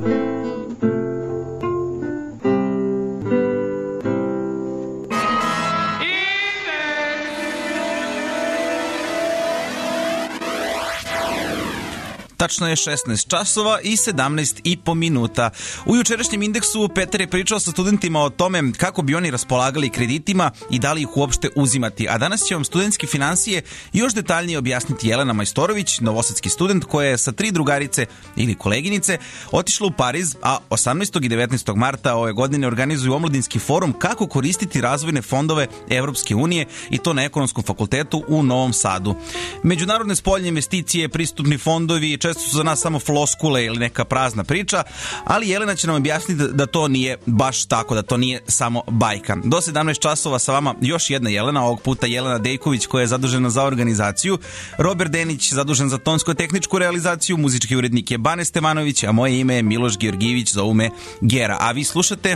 Tačno je 16 časova i 17,5 minuta. U jučerašnjem indeksu Petar je pričao sa studentima o tome kako bi oni raspolagali kreditima i da li ih uopšte uzimati. A danas će vam studentske finansije još detaljnije objasniti Jelena Majstorović, novosadski student koja je sa 3 drugarice ili koleginice otišla u Pariz, a 18. i 19. marta ove godine organizuju omladinski forum kako koristiti razvojne fondove Evropske unije i to na Ekonomskom fakultetu u Novom Sadu. Međunarodne spoljne investicije, pristupni fondovi, često su za nas samo floskule ili neka prazna priča, ali Jelena će nam objasniti da to nije baš tako, da to nije samo bajka. Do 17 časova sa vama još jedna Jelena, ovog puta Jelena Dejković koja je zadužena za organizaciju, Robert Denić zadužen za tonsko-tehničku realizaciju, muzički urednik je Bane Stevanović, a moje ime je Miloš Georgijević, zovu me Gera. A vi slušate...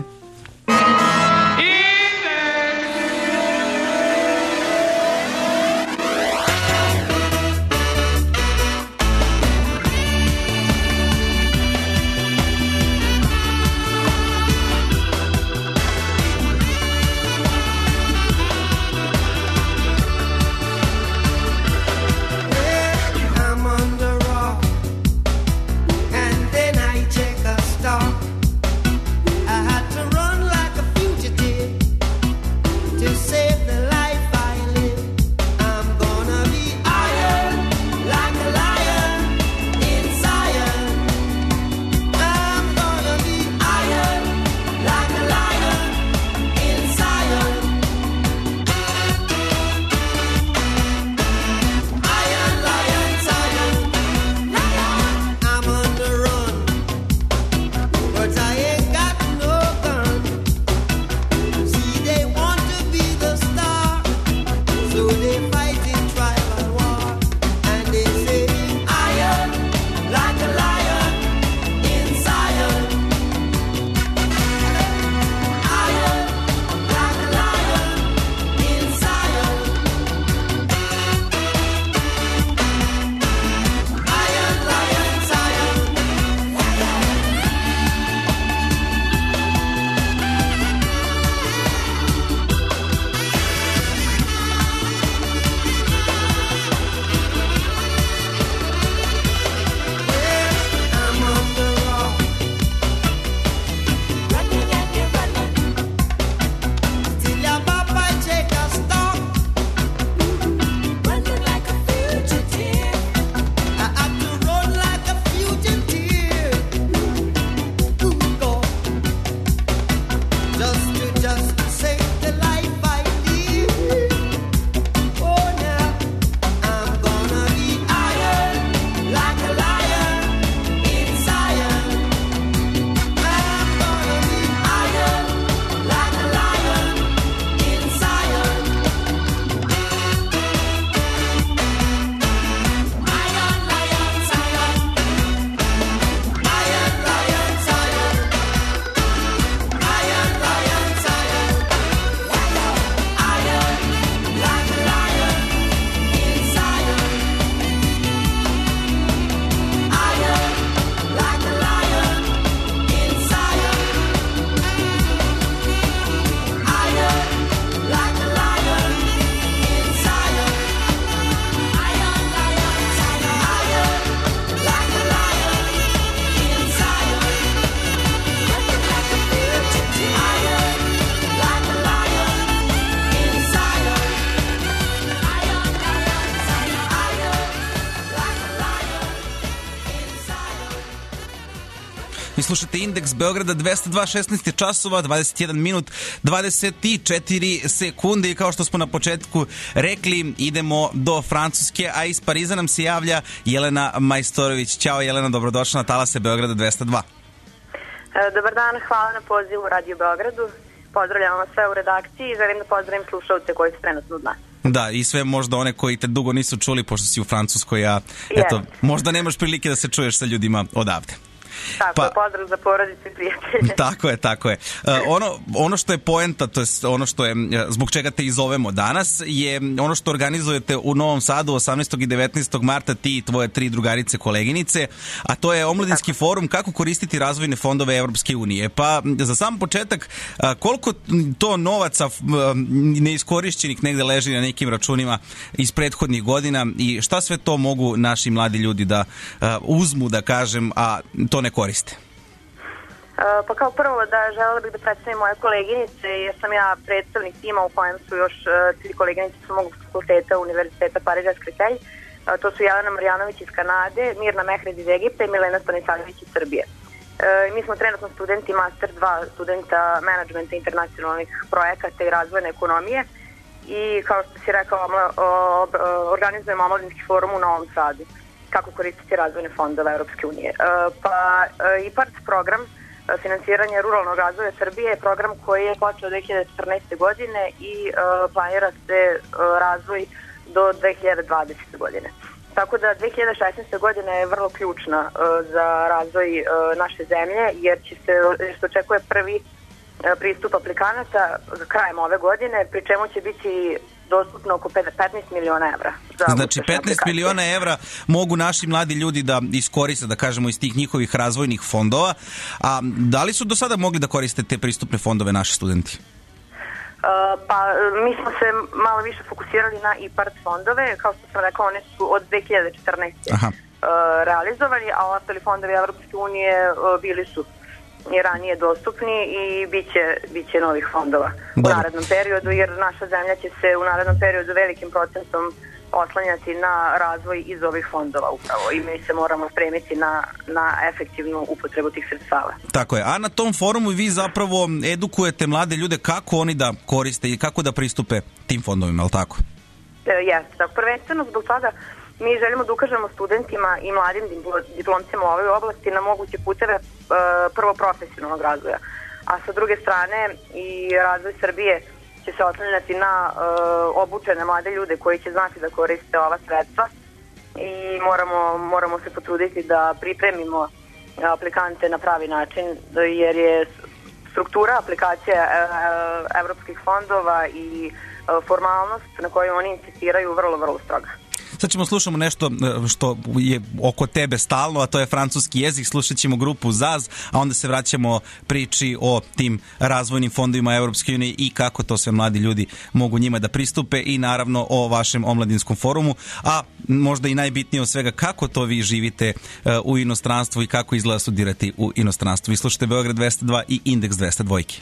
Slušate Indeks Beograda 202, 16 časova, 21 minut, 24 sekunde i kao što smo na početku rekli, idemo do Francuske, a iz Pariza nam se javlja Jelena Majstorović. Ćao Jelena, dobrodošla na talase Beograda 202. Dobar dan, hvala na pozivu u Radio Beogradu. Pozdravljam vas sve u redakciji i želim da pozdravim slušalce koji su trenutno od nas. Da, i sve možda one koji te dugo nisu čuli, pošto si u Francuskoj, a eto, možda nemaš prilike da se čuješ sa ljudima odavde. Tako je, pozdrav za porodice i prijatelje. Tako je. Ono što je poenta, to je ono što je, zbog čega te i zovemo danas, je ono što organizujete u Novom Sadu 18. i 19. marta ti i tvoje 3 drugarice koleginice, a to je omladinski forum kako koristiti razvojne fondove Evropske unije. Pa za sam početak, koliko to novaca neiskorišćenih negde leži na nekim računima iz prethodnih godina i šta sve to mogu naši mladi ljudi da uzmu, da kažem, a to ne koriste? Pa kao prvo da želela bih da predstavim moje koleginice, jer sam ja predstavnik tima u kojem su još 3 koleginice sa mog fakulteta Univerziteta Paris-Créteil. To su Jelena Marjanović iz Kanade, Mirna Mehred iz Egipta i Milena Stanisavljević iz Srbije. Mi smo trenutno studenti Master 2 studenta menadžmenta internacionalnih projekata i razvojne ekonomije i kao što si rekao, organizujemo omladinski forum u Novom Sadu. Kako koristiti razvojne fondove Europske unije. IPART program finansiranja ruralnog razvoja Srbije je program koji je počeo 2014. godine i planira se razvoj do 2020. godine. Tako da 2016. godina je vrlo ključna za razvoj naše zemlje jer se očekuje prvi pristup aplikanata krajem ove godine, pri čemu će biti dostupno oko 15 miliona evra. Znači 15 miliona evra mogu naši mladi ljudi da iskoriste, da kažemo, iz tih njihovih razvojnih fondova. A da li su do sada mogli da koriste te pristupne fondove naši studenti? Pa mi smo se malo više fokusirali na IPART fondove. Kao što sam rekao, one su od 2014. Realizovani, a ostali fondovi Evropske unije bili su i ranije dostupni i bit će novih fondova u narednom periodu, jer naša zemlja će se u narednom periodu velikim procentom oslanjati na razvoj iz ovih fondova upravo i mi se moramo spremiti na efektivnu upotrebu tih sredstava. Tako je, a na tom forumu vi zapravo edukujete mlade ljude kako oni da koriste i kako da pristupe tim fondovima, je li tako? Jeste, tako prvenstveno zbog toga mi želimo da ukažemo studentima i mladim diplomcima u ovoj oblasti na moguće puteve prvo profesionalnog razvoja, a sa druge strane i razvoj Srbije će se oslanjati na obučene mlade ljude koji će znati da koriste ova sredstva i moramo se potruditi da pripremimo aplikante na pravi način, jer je struktura aplikacije evropskih fondova i formalnost na koju oni insistiraju vrlo, vrlo stroga. Sad ćemo slušamo nešto što je oko tebe stalno, a to je francuski jezik. Slušat ćemo grupu Zaz, a onda se vraćamo priči o tim razvojnim fondovima Evropske unije i kako to sve mladi ljudi mogu njima da pristupe i naravno o vašem omladinskom forumu, a možda i najbitnije od svega kako to vi živite u inostranstvu i kako izgleda studirati u inostranstvu. Vi slušate Beograd 202 i Indeks 202.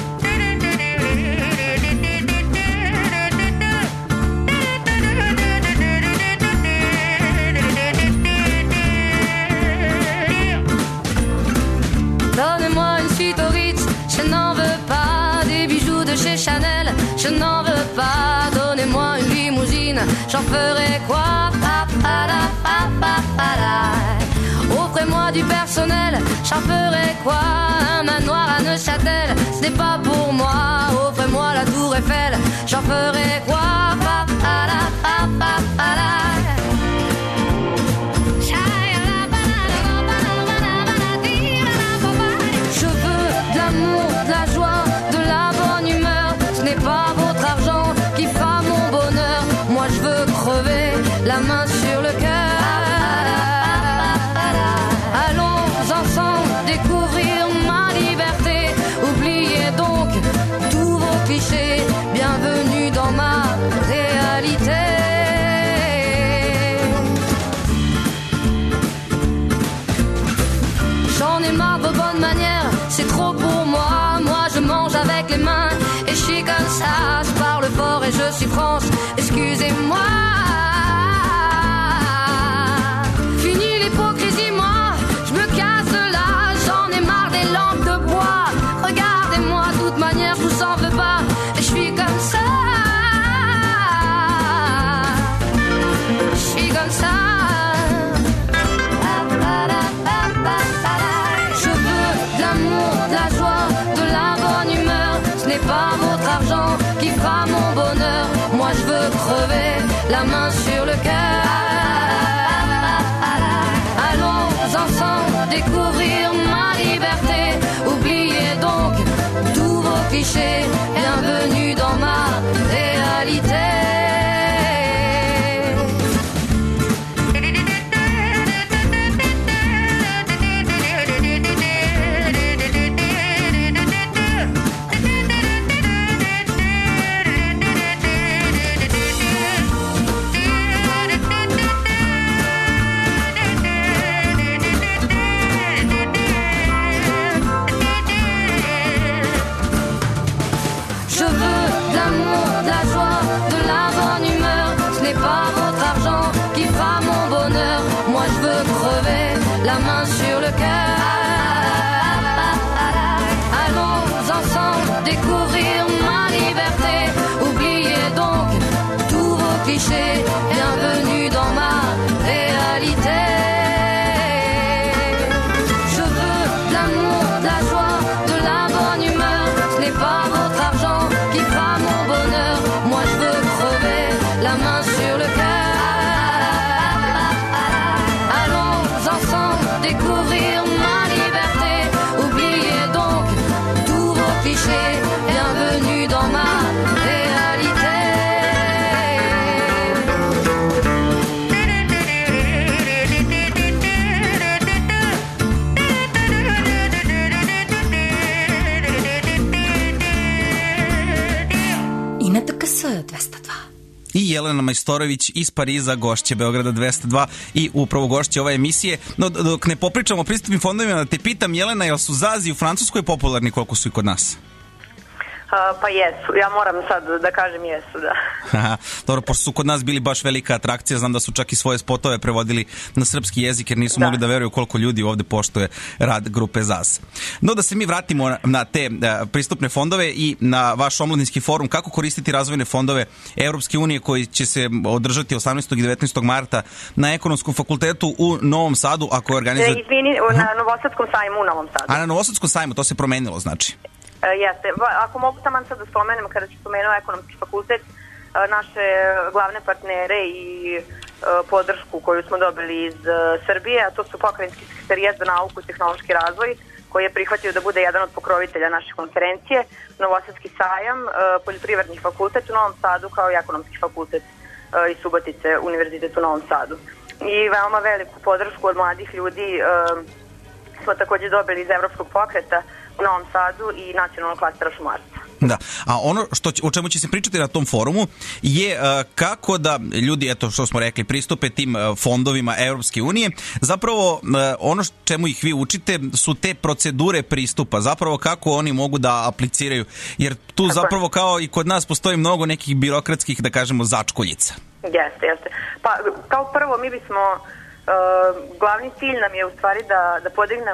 Donnez-moi une suite au Ritz, je n'en veux pas. Des bijoux de chez Chanel, je n'en veux pas. Donnez-moi une limousine, j'en ferai quoi? Offrez-moi du personnel, j'en ferai quoi? Un manoir à Neuchâtel, ce n'est pas pour moi. Offrez-moi la tour Eiffel, j'en ferai quoi? De la joie, de la bonne humeur, ce n'est pas votre argent qui fera mon bonheur. Moi je veux crever la main sur le cœur. Allons ensemble découvrir ma liberté. Oubliez donc tous vos clichés. Bienvenue dans ma réalité. J'en ai marre de vos bonnes manières, c'est trop pour moi. Moi je mange avec les mains et je suis comme ça. Je parle fort et je suis France, excusez-moi. Fini l'hypocrisie, moi je me casse de là. J'en ai marre des lampes de bois. Regardez-moi, de toute manière je vous en veux pas. Et je suis comme ça. Je suis comme ça. De la joie, de la bonne humeur, ce n'est pas votre argent qui fera mon bonheur. Moi je veux crever la découvrir ma liberté. Oubliez donc tous vos clichés, bienvenue dans ma réalité. La main sur le cœur. Allons ensemble découvrir ma liberté. Oubliez donc tous vos clichés. Bienvenue dans ma réalité. Je veux de l'amour, de la joie, de la bonne humeur. Ce n'est pas votre argent qui fera mon bonheur. Moi je veux crever la main sur le cœur. Découvrir ma liberté, oubliez donc tous vos clichés, bienvenue dans ma réalité. ИНТКС 202. I Jelena Majstorović iz Pariza, gošće Beograda 202 i upravo gošće ove emisije. No, dok ne popričamo o pristupnim fondovima, da te pitam, Jelena, jel su Zazi u Francuskoj popularni koliko su i kod nas? Pa jesu, ja moram sad da kažem jesu, da. Dobro, pošto su kod nas bili baš velika atrakcija, znam da su čak i svoje spotove prevodili na srpski jezik jer nisu mogli da veruju koliko ljudi ovde poštuje rad grupe ZAZ. No da se mi vratimo na te pristupne fondove i na vaš omladinski forum, kako koristiti razvojne fondove Evropske unije koji će se održati 18. i 19. marta na Ekonomskom fakultetu u Novom Sadu, ako je organizuje... Izvini, na Novosadskom sajmu u Novom Sadu. A na Novosadskom sajmu, to se promenilo, znači? Jeste. Ako mogu taman sad da spomenem, kada ću spomenuo Ekonomski fakultet, naše glavne partnere i podršku koju smo dobili iz Srbije, a to su Pokrajinski sekretarijat za nauku i tehnološki razvoj, koji je prihvatio da bude jedan od pokrovitelja naše konferencije, Novosadski sajam, Poljoprivredni fakultet u Novom Sadu, kao i Ekonomski fakultet iz Subotice, Univerzitet u Novom Sadu. I veoma veliku podršku od mladih ljudi smo takođe dobili iz Evropskog pokreta u Novom Sadu i nacionalnog klastera šumarstva. Da, a ono o čemu će se pričati na tom forumu je kako da ljudi, eto što smo rekli, pristupe tim fondovima Evropske unije. Zapravo ono čemu ih vi učite su te procedure pristupa, zapravo kako oni mogu da apliciraju, jer tu zapravo kao i kod nas postoji mnogo nekih birokratskih, da kažemo, začkoljica. Jeste. Pa kao prvo mi bismo, glavni cilj nam je u stvari da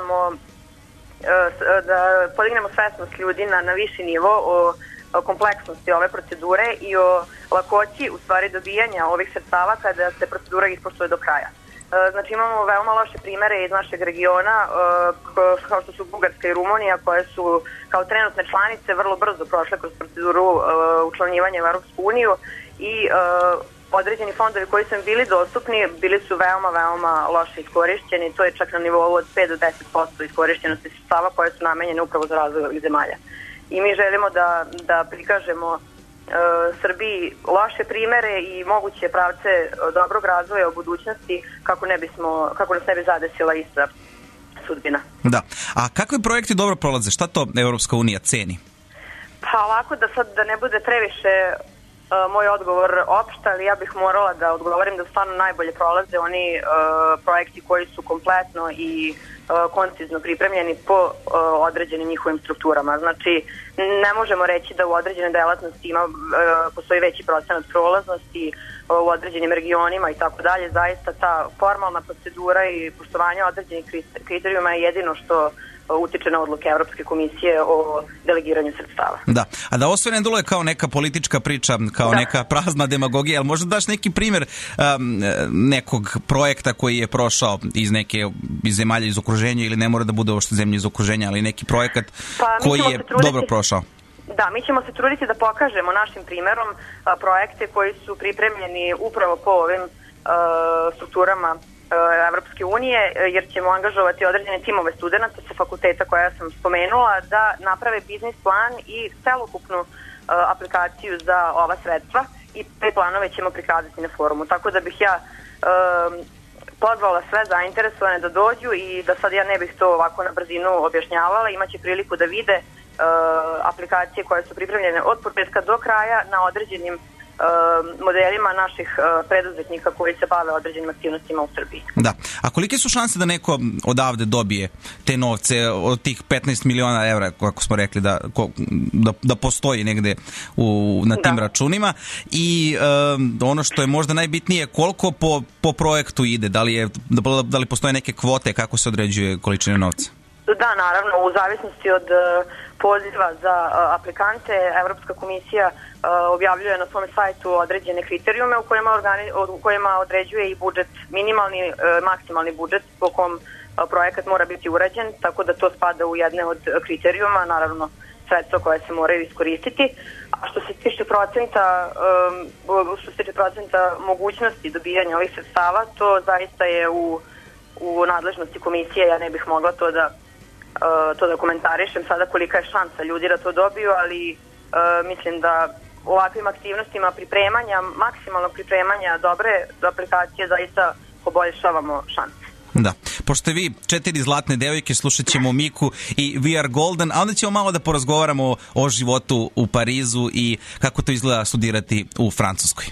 podignemo svesnost ljudi na viši nivo o kompleksnosti ove procedure i o lakoći u stvari dobijanja ovih sredstava kada se procedura ispoštuje do kraja. Znači imamo veoma loše primere iz našeg regiona kao što su Bugarska i Rumunija, koje su kao trenutne članice vrlo brzo prošle kroz proceduru učlanjivanja u Europsku uniju i određeni fondovi koji su im bili dostupni bili su veoma loše iskorišćeni. To je čak na nivou od 5 do 10% iskorišćenosti sredstava koje su namenjene upravo za razvoj ovih zemalja. I mi želimo da prikažemo Srbiji loše primere i moguće pravce dobrog razvoja u budućnosti kako nas ne bi zadesila ista sudbina. Da. A kakve projekti dobro prolaze? Šta to Evropska unija ceni? Pa ovako da ne bude previše moj odgovor opšta, ali ja bih morala da odgovorim da stvarno najbolje prolaze oni projekti koji su kompletno i koncizno pripremljeni po određenim njihovim strukturama. Znači, ne možemo reći da u određenoj delatnosti postoji veći procenat prolaznosti u određenim regionima i tako dalje. Zaista ta formalna procedura i poštovanje određenih kriterijuma je jedino što utiče na odluke Evropske komisije o delegiranju sredstava. Da, a da ovo sve ne deluje kao neka politička priča, kao neka prazna demagogija, ali možda daš neki primer nekog projekta koji je prošao iz zemalja iz okruženja, ili ne mora da bude uopšte zemlje iz okruženja, ali neki projekat koji je dobro prošao? Da, mi ćemo se truditi da pokažemo našim primerom projekte koji su pripremljeni upravo po ovim strukturama Evropske unije, jer ćemo angažovati određene timove studenta sa fakulteta koja sam spomenula da naprave biznis plan i celokupnu aplikaciju za ova sredstva i te planove ćemo prikazati na forumu. Tako da bih ja pozvala sve zainteresovane da dođu i da sad ja ne bih to ovako na brzinu objašnjavala, imaće priliku da vide aplikacije koje su pripremljene od početka do kraja na određenim modelima naših preduzetnika koji se bave određenim aktivnostima u Srbiji. Da. A kolike su šanse da neko odavde dobije te novce od tih 15 miliona evra, kako smo rekli, da postoji negde na tim računima? I ono što je možda najbitnije, koliko po projektu ide? Da li postoje neke kvote, kako se određuje količina novca? Da, naravno, u zavisnosti od poziva za aplikante, Evropska komisija objavljuje na svom sajtu određene kriterijume u kojima određuje i budžet, minimalni, maksimalni budžet po kom projekat mora biti urađen, tako da to spada u jedne od kriterijuma, naravno sredstva koje se moraju iskoristiti. A što se tiče procenta mogućnosti dobijanja ovih sredstava, to zaista je u nadležnosti komisije, ja ne bih mogla to da komentarišem sada kolika je šansa ljudi da to dobiju, ali mislim da ovakvim aktivnostima maksimalnog pripremanja dobre aplikacije zaista poboljšavamo šanse. Da, pošto vi 4 zlatne devojke, slušat ćemo Miku i We Are Golden, a onda ćemo malo da porazgovaramo o životu u Parizu i kako to izgleda studirati u Francuskoj.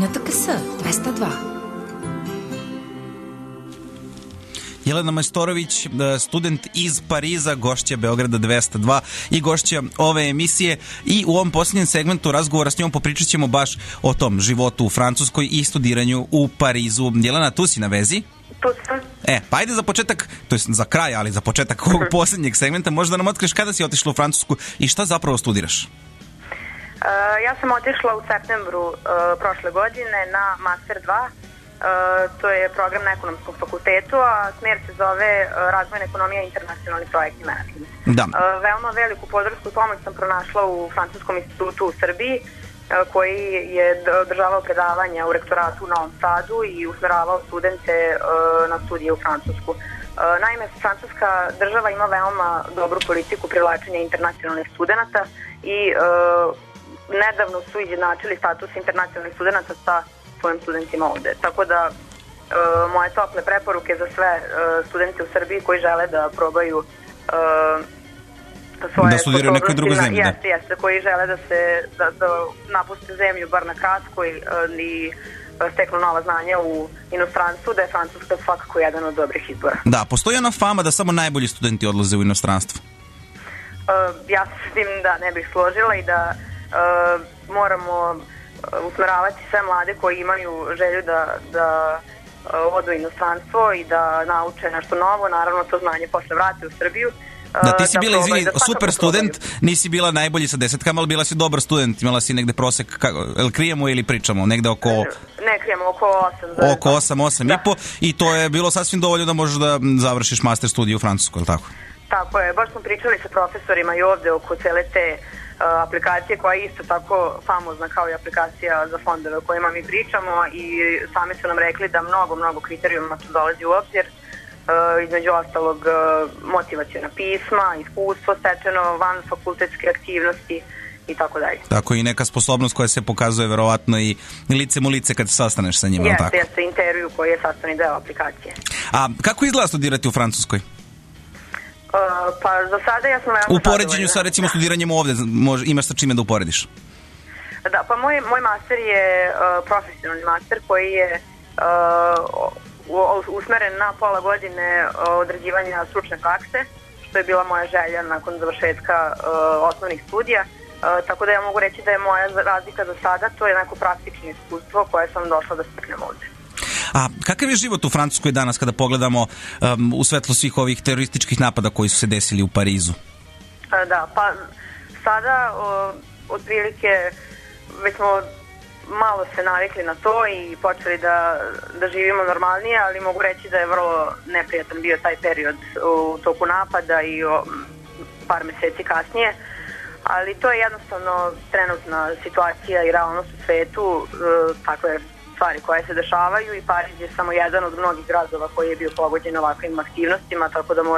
DTKS 202. Jelena Majstorović, student iz Pariza, gošća Beograda 202 i gošća ove emisije, i u ovom posljednjem segmentu razgovora s njom popričat ćemo baš o tom životu u Francuskoj i studiranju u Parizu. Jelena, tu si na vezi? Tu sam. Pa ajde za početak, to je za kraj, ali za početak ovog posljednjeg segmenta, možda nam otkriješ kada si otišla u Francusku i šta zapravo studiraš? Ja sam otišla u septembru prošle godine na Master 2. To je program na ekonomskom fakultetu, a smjer se zove Razvojna ekonomija i internacionalni projektni menadžment. Da. Veoma veliku podršku i pomoć sam pronašla u Francuskom institutu u Srbiji, koji je održavao predavanja u rektoratu u Novom Sadu i usmeravao studente na studije u Francusku. Naime, francuska država ima veoma dobru politiku privlačenja internacionalnih studenata i nedavno su izjednačili status internacionalnih studenata sa svojim studentima ovde. Tako da moje tople preporuke za sve studente u Srbiji koji žele da probaju svoje da studiraju u nekoj drugoj zemlji. Jeste, koji žele da napuste zemlju bar na kratko i steknu nova znanja u inostranstvu, da je Francuska svakako jedan od dobrih izbora. Da, postoji ona fama da samo najbolji studenti odlaze u inostranstvo. Ja se s tim da ne bih složila i da moramo usmeravati sve mlade koji imaju želju da odu u inostranstvo i da nauče nešto novo, naravno to znanje posle vrate u Srbiju. Da, ti si bila, izvini, super student, nisi bila najbolji sa 10, ali bila si dobar student, imala si negde prosek, jel krijemo ili pričamo, negde oko... Ne krijemo, oko 8. Oko 8,5 i to je bilo sasvim dovoljno da možeš da završiš master studiju u Francuskoj, ili tako? Tako je, baš smo pričali sa profesorima i ovde oko cele te aplikacije koja je isto tako famozna kao i aplikacija za fondove o kojima mi pričamo, i sami su nam rekli da mnogo kriterijuma tu dolazi u obzir, između ostalog motivaciona pisma, iskustvo stečeno van fakultetske aktivnosti i tako dalje. Tako, i neka sposobnost koja se pokazuje verovatno i licem u lice kad se sastaneš sa njima. Jeste intervju koji je sastavni deo aplikacije. A kako izgleda studirati u Francuskoj? Pa za sada ja sam u poređenju sa recimo studiranjem ovde, imaš sa čime da uporediš? Da, pa moj master je profesionalni master koji je usmeren na pola godine odrađivanja stručne prakse, što je bila moja želja nakon završetka osnovnih studija, tako da ja mogu reći da je moja razlika za sada, to je neko praktično iskustvo koje sam došla da steknem ovde. A kakav je život u Francuskoj danas kada pogledamo u svetlu svih ovih terorističkih napada koji su se desili u Parizu? Da, pa sada otprilike već smo malo se navikli na to i počeli da živimo normalnije, ali mogu reći da je vrlo neprijatan bio taj period u toku napada i par meseci kasnije, ali to je jednostavno trenutna situacija i realnost u svetu, takve stvari koje se dešavaju, i Pariz je samo jedan od mnogih gradova koji je bio pogođen ovakvim aktivnostima, tako da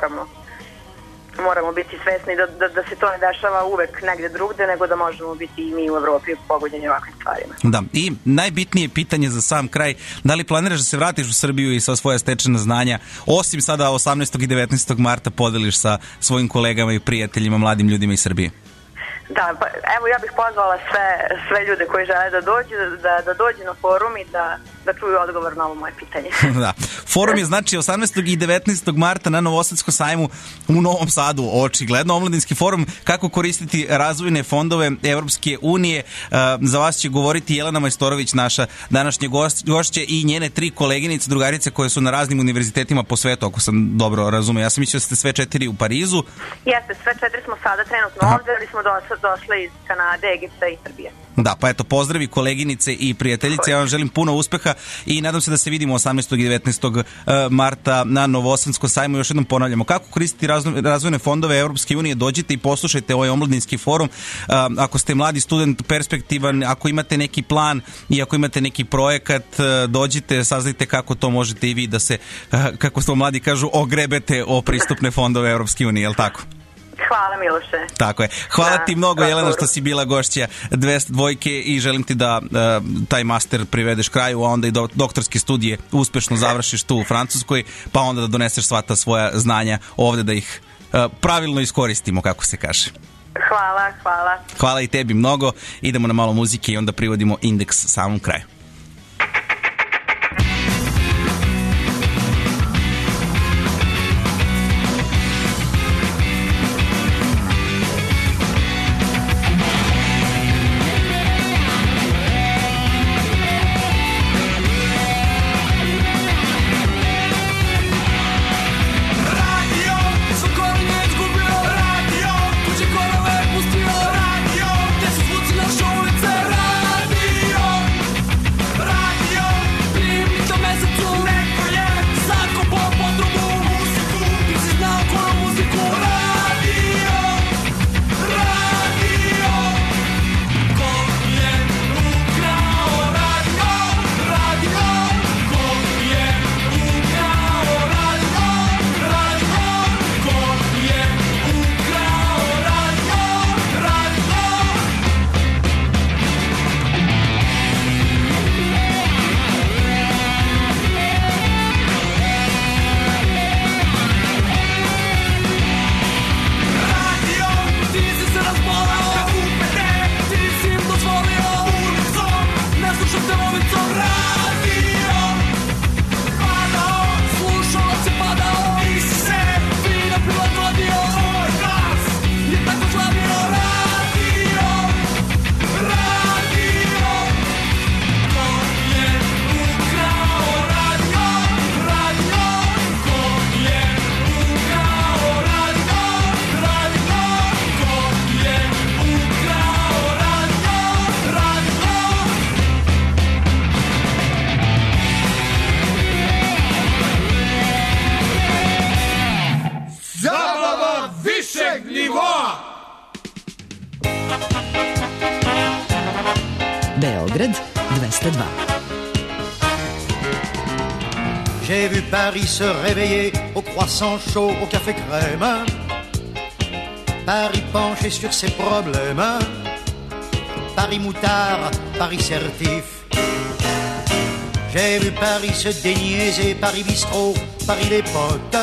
moramo biti svesni da se to ne dešava uvek negde drugde, nego da možemo biti i mi u Evropi pogođeni ovakvim stvarima. Da, i najbitnije pitanje za sam kraj, da li planiraš da se vratiš u Srbiju i sa svoja stečena znanja, osim sada 18. i 19. marta podeliš sa svojim kolegama i prijateljima, mladim ljudima iz Srbije? Da, pa evo ja bih pozvala sve ljude koji žele da dođu na forum i da čuju odgovor na ovo moje pitanje. Da. Forum je znači 18. i 19. marta na Novosadskom sajmu u Novom Sadu, očigledno omladinski forum, kako koristiti razvojne fondove Evropske unije. Za vas će govoriti Jelena Majstorović, naša današnja gošća, i njene 3 koleginice, drugarice koje su na raznim univerzitetima po svetu, ako sam dobro razumio. Ja sam mislio da ste sve 4 u Parizu. Jeste, sve 4 smo sada trenutno ovde, ali smo došle iz Kanade, Egipta i Srbije. Da, pa eto, pozdravi koleginice i prijateljice, ja vam želim puno uspeha i nadam se da se vidimo 18. i 19. marta na Novosadskom sajmu. Još jednom ponavljamo, kako koristiti razvojne fondove Evropske unije, dođite i poslušajte ovaj omladinski forum. Ako ste mladi student, perspektivan, ako imate neki plan i ako imate neki projekat, dođite, saznajte kako to možete i vi da se, kako to mladi kažu, ogrebete o pristupne fondove Evropske unije, je li tako? Hvala, Miloše. Tako je. Hvala ti mnogo, Jelena, što si bila gošća 202 i želim ti da taj master privedeš kraju, a onda i doktorske studije uspešno završiš tu u Francuskoj, pa onda da doneseš sva ta svoja znanja ovde, da ih pravilno iskoristimo, kako se kaže. Hvala. Hvala i tebi mnogo. Idemo na malo muzike i onda privodimo indeks samom kraju. Beograd 202. J'ai vu Paris se réveiller au croissant chaud, au café crème. Paris penché sur ses problèmes. Paris moutard, Paris certif. J'ai vu Paris se déniaiser, Paris bistrot, Paris les potes,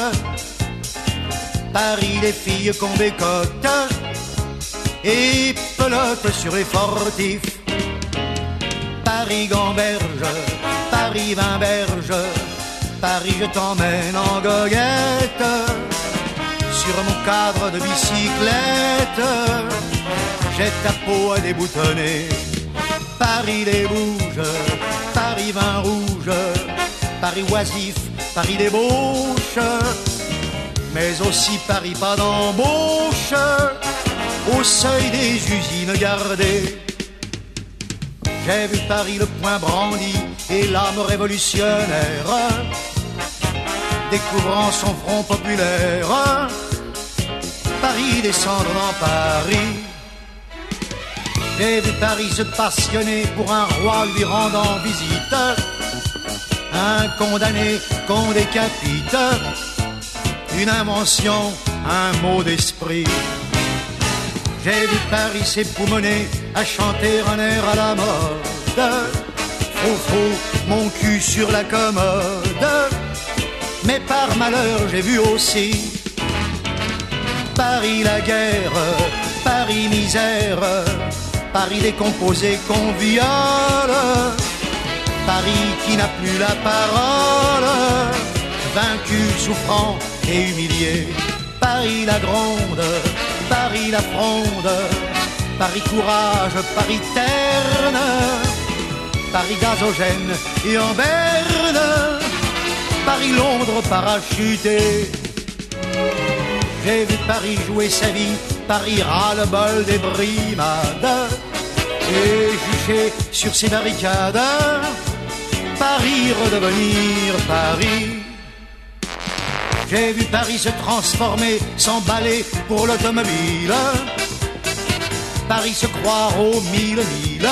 Paris les filles qu'on bécote et pelote sur les fortifs. Paris gamberge, Paris vinberge, Paris je t'emmène en goguette sur mon cadre de bicyclette. J'ai ta peau à déboutonner. Paris les bouges, Paris vin rouge, Paris oisif, Paris débauche, mais aussi Paris pas d'embauche, au seuil des usines gardées. J'ai vu Paris le poing brandi et l'âme révolutionnaire, découvrant son front populaire, Paris descendre dans Paris. J'ai vu Paris se passionner pour un roi lui rendant visite, un condamné qu'on décapite, une invention, un mot d'esprit. J'ai vu Paris s'époumoner à chanter un air à la mode, faux, mon cul sur la commode. Mais par malheur j'ai vu aussi Paris la guerre, Paris misère, Paris décomposé qu'on viole, Paris qui n'a plus la parole, vaincu, souffrant et humilié. Paris la gronde, Paris la fronde, Paris courage, Paris terne, Paris gazogène et en berne, Paris Londres parachuté. J'ai vu Paris jouer sa vie, Paris ras-le-bol des brimades, et juché sur ses barricades, Paris redevenir Paris. J'ai vu Paris se transformer, s'emballer pour l'automobile, Paris se croire aux mille,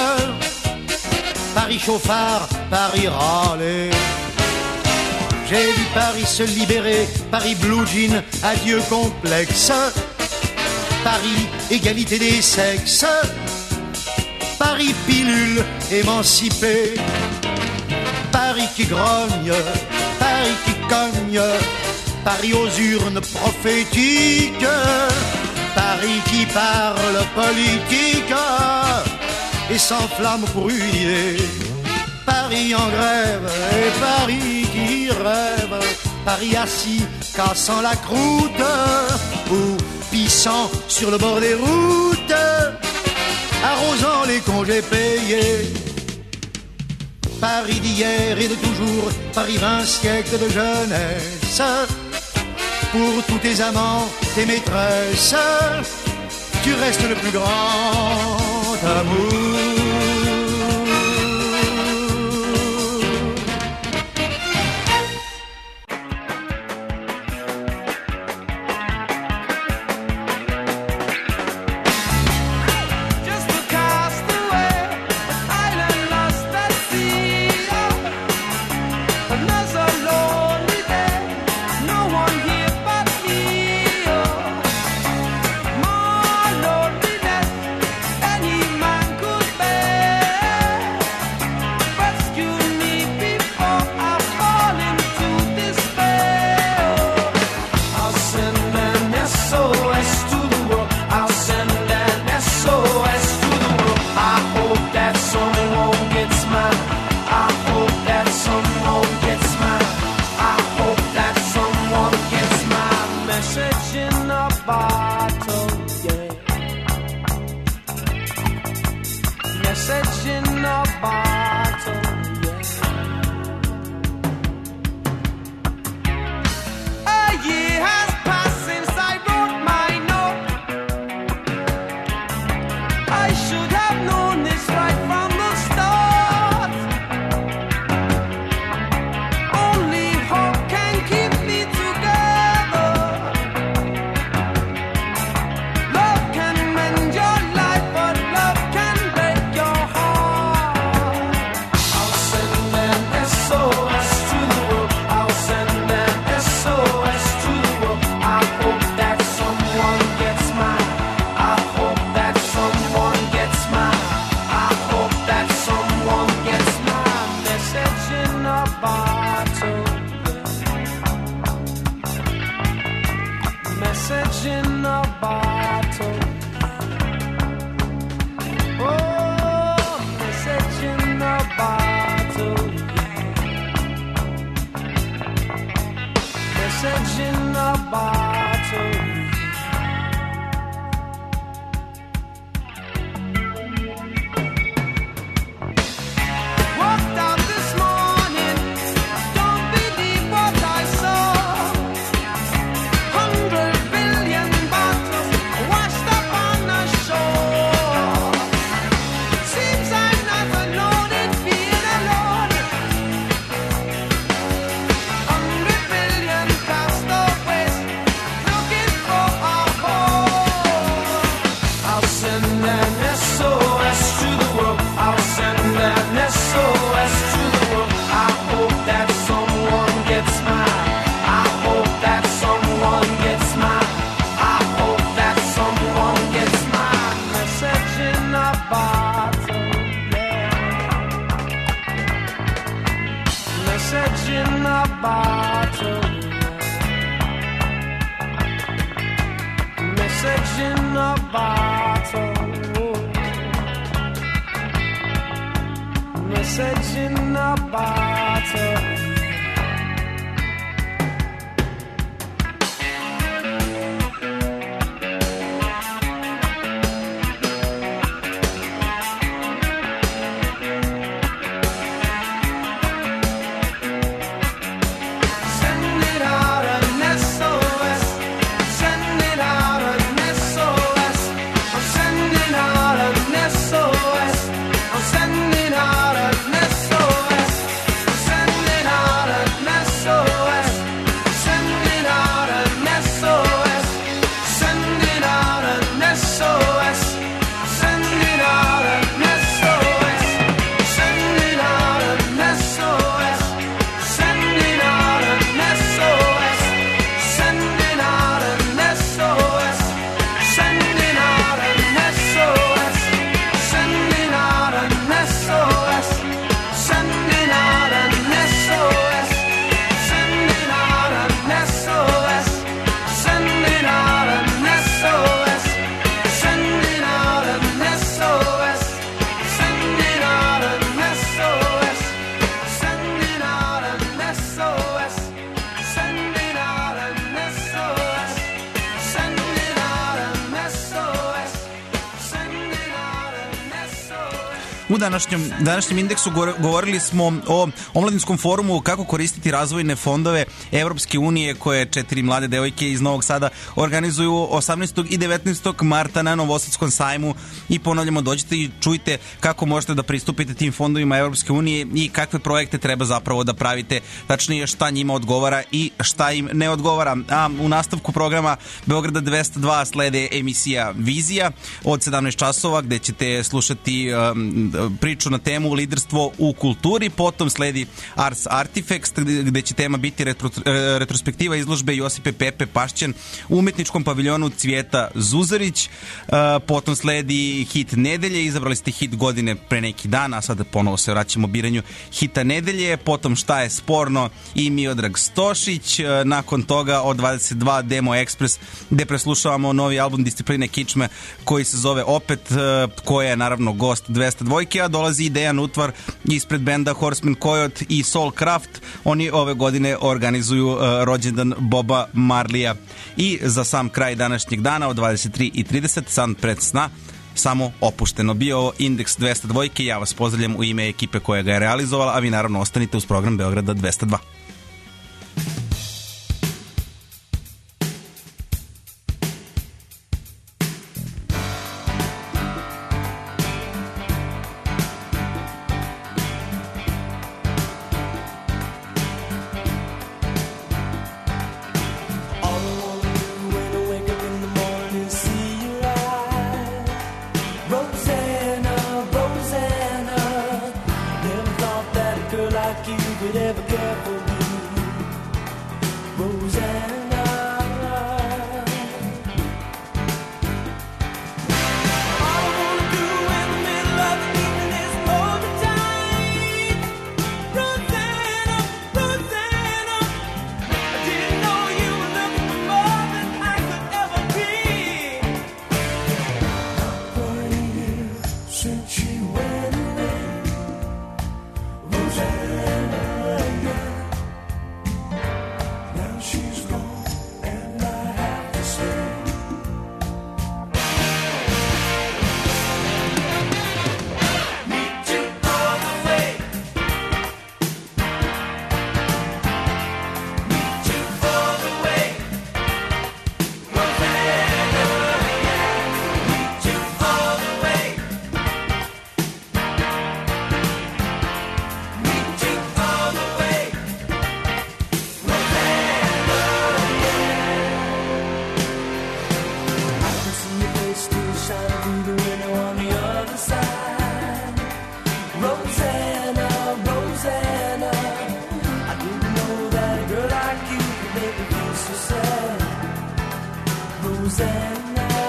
Paris chauffard, Paris râler. J'ai vu Paris se libérer, Paris blue jean, adieu complexe, Paris égalité des sexes, Paris pilule émancipée, Paris qui grogne, Paris qui cogne, Paris aux urnes prophétiques, Paris qui parle politique et s'enflamme pour une idée. Paris en grève et Paris qui rêve, Paris assis cassant la croûte ou pissant sur le bord des routes, arrosant les congés payés. Paris d'hier et de toujours, Paris 20 siècles de jeunesse, pour tous tes amants, tes maîtresses, tu restes le plus grand amour. Any man could bear. in a bottle. Oh, message in a bottle. Message in a bottle. Walked out this morning, don't believe what I saw. 100 billion bottles washed up on the shore. Seems I'm not alone in being alone. 100 billion cast away, looking for a home. I'll send an SOS to the world. I'll send an SOS to the world. I hope that someone gets mine. I hope that someone gets mine. I hope that someone gets mine. Message in a bottle, yeah. Message in a bottle, yeah. Message in a bottle. Message in a bottle. Send it out an SOS. Send it out an SOS. I'm sending out an SOS. I'm sending out an SOS. Sending out an SOS. Sending out an SOS. Sending out an SOS. Sending out an SOS. Sending out an SOS. Sending out an SOS. Sending out an SOS. Sending out an SOS. Sending out an SOS. Sending out an SOS. Sending out an SOS. Sending out an SOS. Sending out an SOS. Sending out an SOS. Sending out an SOS. Sending out an SOS. Sending out an SOS. Sending out an SOS. U današnjem indeksu govorili smo o omladinskom forumu kako koristiti razvojne fondove Evropske unije koje 4 mlade devojke iz Novog Sada organizuju 18. i 19. marta na Novosadskom sajmu i ponavljamo, dođite i čujte kako možete da pristupite tim fondovima Evropske unije i kakve projekte treba zapravo da pravite, tačnije šta njima odgovara i šta im ne odgovara. A u nastavku programa Beograda 202 slede emisija Vizija od 17 časova gde ćete slušati priču na temu liderstvo u kulturi, potom sledi Ars Artifacts gde će tema biti retrospektiva izložbe Josipe Pepe Pašćan u umetničkom paviljonu Cvijeta Zuzarić, potom sledi hit nedelje, izabrali ste hit godine pre neki dan, a sada ponovo se vraćamo biranju hita nedelje, potom šta je sporno i Miodrag Stošić, nakon toga od 22 Demo Express gde preslušavamo novi album Discipline Kičme koji se zove Opet, koja je naravno gost 202, a dolazi i Dejan Utvar ispred benda Horseman Coyote i Soul Craft. Oni ove godine organizuju rođendan Boba Marlija. I za sam kraj današnjeg dana od 23:30 san pred sna samo opušteno. Bio ovo Indeks 202, ja vas pozdravljam u ime ekipe koja ga je realizovala, a vi naravno ostanite uz program Beograda 202. Like you could ever care for me. so sad, Rosanna.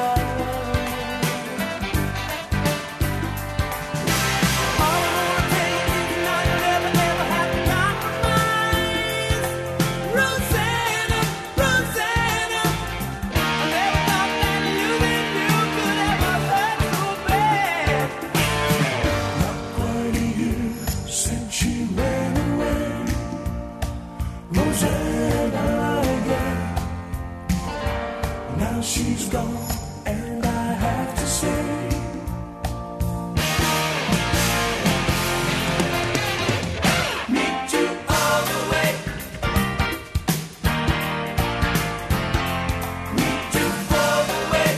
She's gone, and I have to say, meet you all the way, meet you all the way,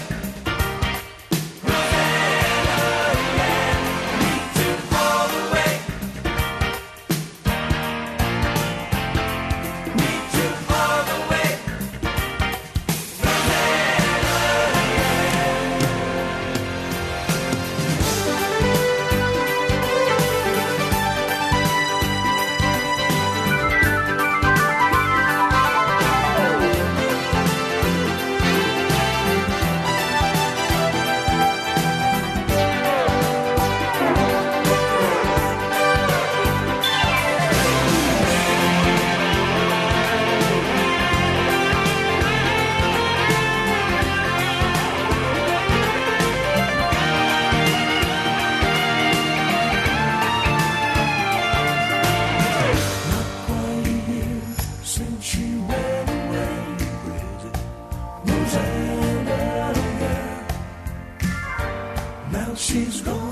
Rosanna, yeah, meet you all the way, meet you all the way. She's gone.